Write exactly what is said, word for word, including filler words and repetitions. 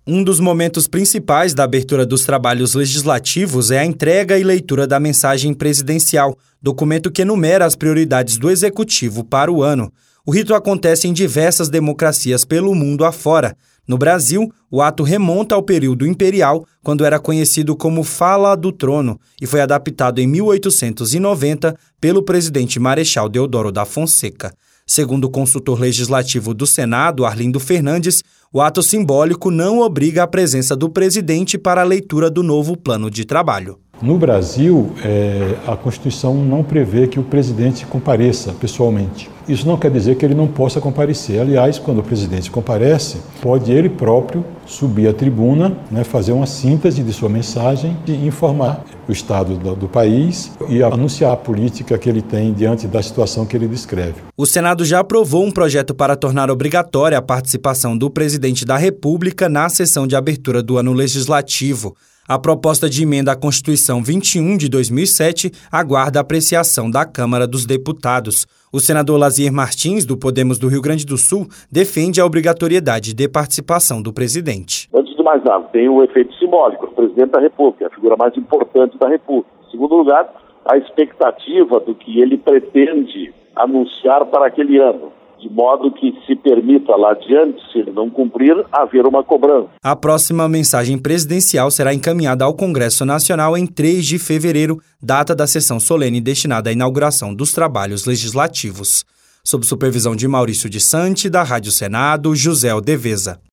Um dos momentos principais da abertura dos trabalhos legislativos é a entrega e leitura da mensagem presidencial, documento que enumera as prioridades do Executivo para o ano. O rito acontece em diversas democracias pelo mundo afora. No Brasil, o ato remonta ao período imperial, quando era conhecido como Fala do Trono, e foi adaptado em mil oitocentos e noventa pelo presidente Marechal Deodoro da Fonseca. Segundo o consultor legislativo do Senado, Arlindo Fernandes, o ato simbólico não obriga a presença do presidente para a leitura do novo plano de trabalho. No Brasil, é, a Constituição não prevê que o presidente compareça pessoalmente. Isso não quer dizer que ele não possa comparecer. Aliás, quando o presidente comparece, pode ele próprio subir à tribuna, né, fazer uma síntese de sua mensagem e informar o estado do, do país e anunciar a política que ele tem diante da situação que ele descreve. O Senado já aprovou um projeto para tornar obrigatória a participação do presidente da República na sessão de abertura do ano legislativo. A proposta de emenda à Constituição vinte e um de dois mil e sete aguarda a apreciação da Câmara dos Deputados. O senador Lazier Martins, do Podemos do Rio Grande do Sul, defende a obrigatoriedade de participação do presidente. Antes de mais nada, tem o efeito simbólico, o presidente da República, a figura mais importante da República. Em segundo lugar, a expectativa do que ele pretende anunciar para aquele ano, de modo que se permita lá adiante, se ele não cumprir, haver uma cobrança. A próxima mensagem presidencial será encaminhada ao Congresso Nacional em três de fevereiro, data da sessão solene destinada à inauguração dos trabalhos legislativos. Sob supervisão de Maurício de Sante, da Rádio Senado, José Aldeveza.